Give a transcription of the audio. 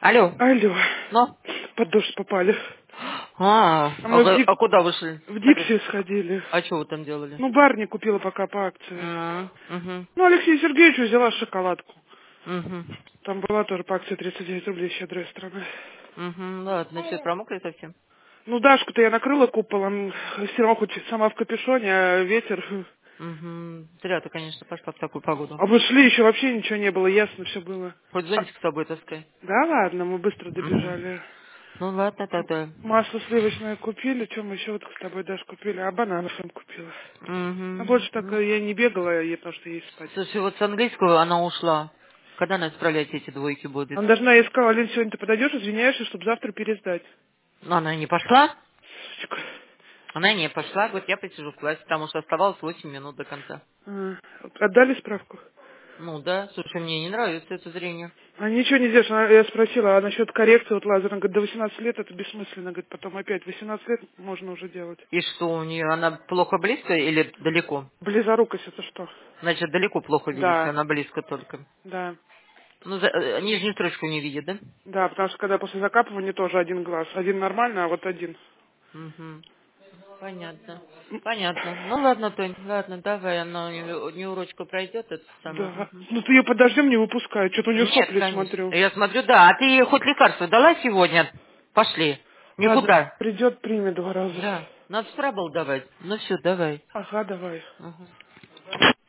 Алло. Алло. Ну? Под дождь попали. А мы А куда вышли? в Дикси сходили. А что вы там делали? Ну, бар не купила пока по акции. Угу. Ну, Алексею Сергеевичу взяла шоколадку. Угу. Там была тоже по акции 39 рублей, щедрая страна. Угу. Ладно, что, промокли совсем? Ну, Дашку-то я накрыла куполом, все равно хоть сама в капюшоне, а ветер. Угу. Зря ты, конечно, пошла в такую погоду. А мы шли, еще вообще ничего не было, ясно все было. Хоть зонтик с собой таскай. Да ладно, мы быстро Угу. добежали. Ну ладно тогда. Масло сливочное купили, что мы еще вот с тобой даже купили, а бананов им купила. А Угу. больше так я не бегала, потому что ей спать. Слушай, вот с английского она ушла. Когда она исправлять эти двойки будет? Она должна, я сказала, Алин, сегодня ты подойдешь, извиняешься, чтобы завтра пересдать. Но она не пошла? Сучка. Она не пошла, говорит, я посижу в классе, потому что оставалось 8 минут до конца. Отдали справку? Ну да, слушай, мне не нравится это зрение. А ничего не делаешь. Я спросила, а насчет коррекции вот лазера, она говорит, до 18 лет это бессмысленно, говорит, потом опять 18 лет можно уже делать. И что у нее, она плохо близко или далеко? Близорукость это что? Значит, далеко плохо видит, если Да, она близко только. да, Ну, нижнюю строчку не видит, да? да, потому что когда после закапывания тоже один глаз. Один нормально, а вот один. Угу. Понятно. Понятно. Ну ладно, Тонь, ладно, давай, она не урочка пройдет, это самое. Да. Мгм. Ну ты ее подождем, не выпускай. Что-то у нее Нет, сопли конечно. смотрю. Я смотрю, да. А ты ей хоть лекарство дала сегодня? Пошли. Надо, Никуда. придет, примет 2 раза. Да. Надо справа давать. Ну все, давай. Ага, давай. Ага.